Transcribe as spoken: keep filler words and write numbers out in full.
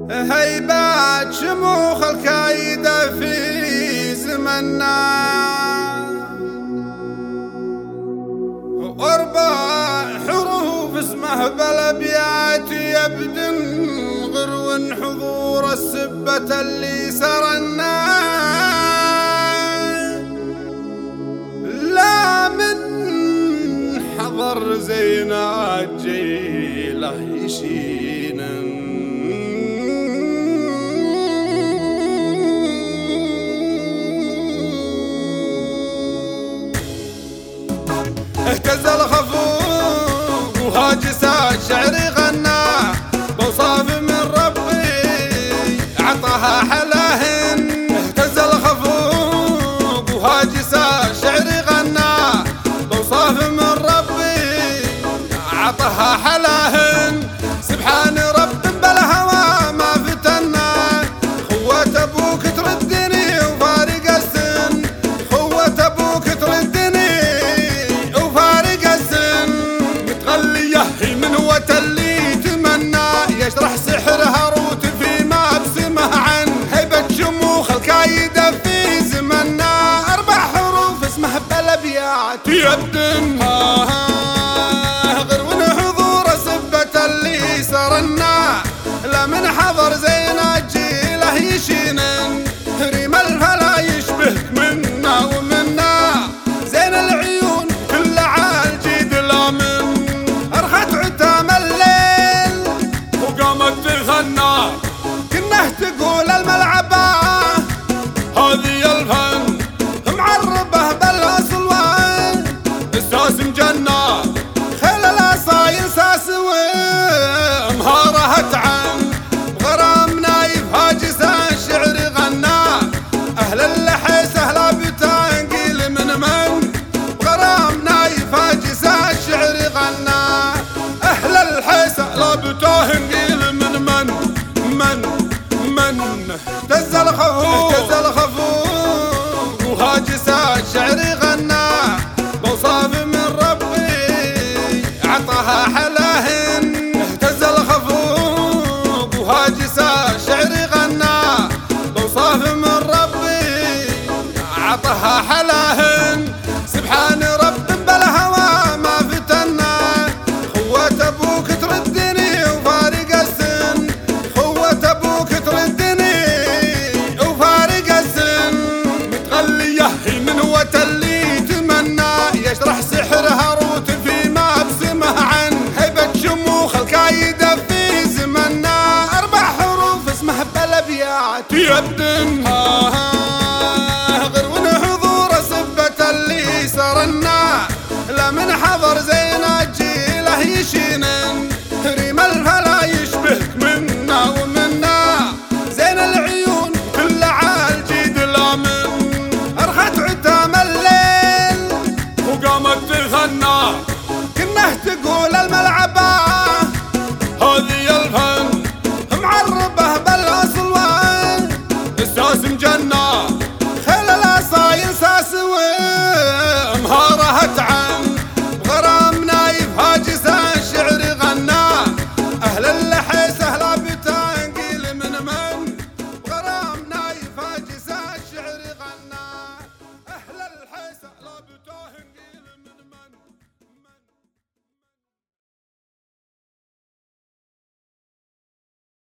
هيبات شموخ الكايدة في زمننا، وأربع حروف اسمه بالأبيات يبدن غرو حضور السبة اللي سرنا. لا من حضر زينا جيله يشينا، اهتز الخفوق وهاجس الشعر غنى، بوصاف من ربي عطاها حلاهن. اهتز الخفوق وهاجس الشعر غنى، بوصاف من ربي عطاها حلاهن. سبحان رب بالهوى ما فتنا، خوة ابوك تردني وفارق السن، خوة ابوك تردني وفارق السن. متغلية من وتلي تمنى، يشرح سحر هاروت فيما بسمه عن هيبة شموخ الكايدة في زمنا. أربع حروف اسمه بالأبيات يبدن غرو حضور سبة اللي سرنا. لا من حضر زينا جيله يشينن، ريم الفلا يشبهك منا ومنا. زين العيون كل عالجيد لامن، أرخت عتام الليل وقامت تغنى. كنه تقول الملعبة هذه الفن معربه بالأصلوان، الساس مجنة خيل الأصايل ساسوي مهارة عن غرام نايف هاجس الشعر غنى. أهل اللحي سهلة بتنقيل من من، غرام نايف هاجس الشعر غنى. أهل اللحي سهلة بتنقيل من من من من. اهتز الخفوق اهتز الخفوق وهاجس الشعر غنى، بوصاف من ربي عطاها حلاوة.